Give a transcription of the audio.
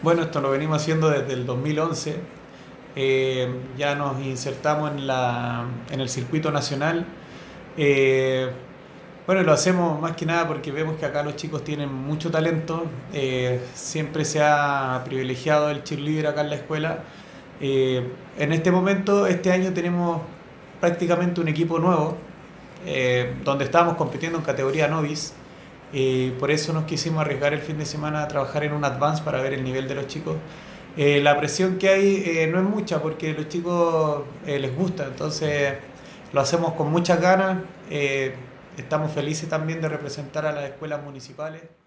Bueno, esto lo venimos haciendo desde el 2011. Ya nos insertamos en el circuito nacional. Eh, bueno, lo hacemos más que nada porque vemos que acá los chicos tienen mucho talento. Siempre se ha privilegiado el cheerleader acá en la escuela. En este momento, este año tenemos prácticamente un equipo nuevo, donde estábamos compitiendo en categoría novice. Por eso nos quisimos arriesgar el fin de semana a trabajar en un advance para ver el nivel de los chicos. La presión que hay no es mucha porque a los chicos les gusta, entonces lo hacemos con muchas ganas. Estamos felices también de representar a las escuelas municipales.